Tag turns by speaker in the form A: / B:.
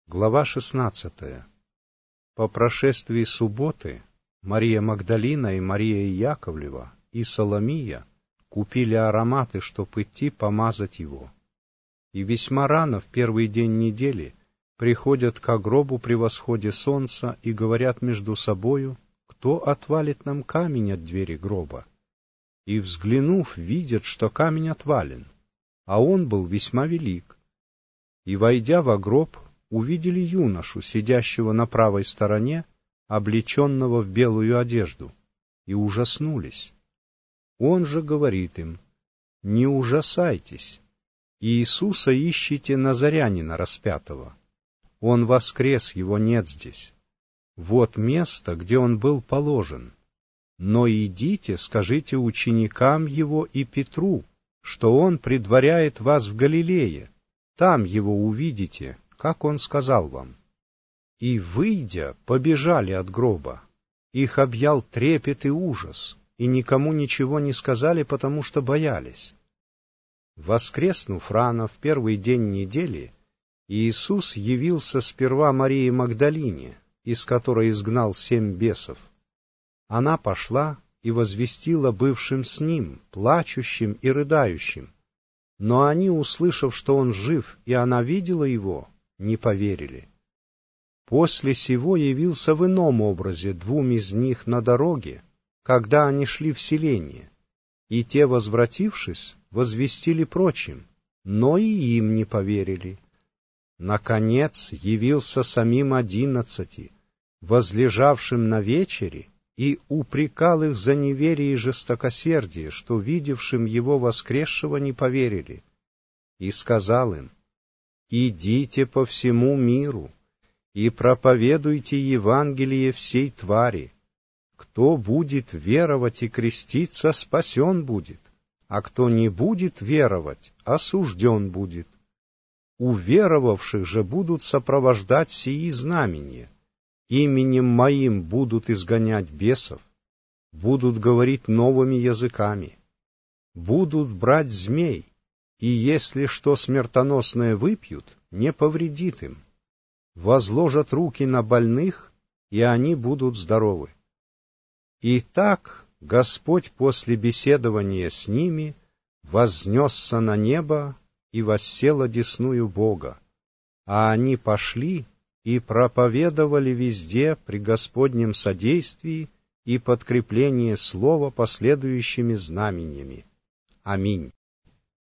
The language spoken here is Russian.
A: Глава 16. По прошествии субботы Мария Магдалина и Мария Яковлева и Соломия купили ароматы, чтоб идти помазать его. И весьма рано, в первый день недели, приходят ко гробу при восходе солнца и говорят между собою, кто отвалит нам камень от двери гроба. И, взглянув, видят, что камень отвален, а он был весьма велик. И, войдя во гроб, увидели юношу, сидящего на правой стороне, облеченного в белую одежду, и ужаснулись. Он же говорит им: «Не ужасайтесь, Иисуса ищите Назарянина распятого. Он воскрес, его нет здесь. Вот место, где он был положен. Но идите, скажите ученикам его и Петру, что он предваряет вас в Галилее, там его увидите, как он сказал вам». И, выйдя, побежали от гроба. Их объял трепет и ужас, и никому ничего не сказали, потому что боялись. Воскреснув рано в первый день недели, Иисус явился сперва Марии Магдалине, из которой изгнал 7 бесов. Она пошла и возвестила бывшим с ним, плачущим и рыдающим. Но они, услышав, что он жив, и она видела его, не поверили. После сего явился в ином образе 2 из них на дороге, когда они шли в селение, и те, возвратившись, возвестили прочим, но и им не поверили. Наконец явился самим 11, возлежавшим на вечере, и упрекал их за неверие и жестокосердие, что видевшим его воскресшего не поверили, и сказал им: «Идите по всему миру и проповедуйте Евангелие всей твари. Кто будет веровать и креститься, спасен будет, а кто не будет веровать, осужден будет. У веровавших же будут сопровождать сии знамения. Именем Моим будут изгонять бесов, будут говорить новыми языками, будут брать змей, и если что смертоносное выпьют, не повредит им. Возложат руки на больных, и они будут здоровы». Итак, Господь после беседования с ними вознесся на небо и воссел одесную Бога, а они пошли и проповедовали везде при Господнем содействии и подкреплении слова последующими знамениями. Аминь.